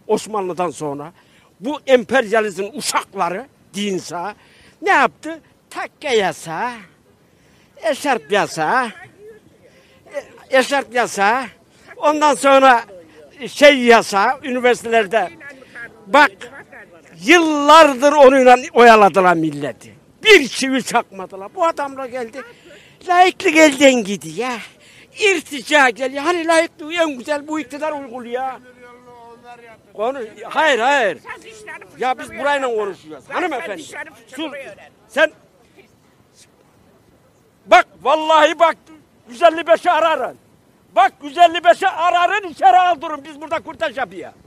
Osmanlı'dan sonra bu emperyalizmin uşakları dinse ne yaptı? Takke yasağı, eşarp yasağı, ondan sonra şey yasağı üniversitelerde. Bak yıllardır onunla oyaladılar milleti. Bir çivi çakmadılar. Bu adamla geldi. Laiklik elden gidiyor. İrtica geliyor. Hani laiklik en güzel bu iktidar uyguluyor. Konuş. Hayır. Ya biz burayla konuşuyoruz. Hanımefendi. Sen bak vallahi bak 155'i ararın. Bak 155'i ararın içeri aldırın. Biz burada kurtaş yapıyor.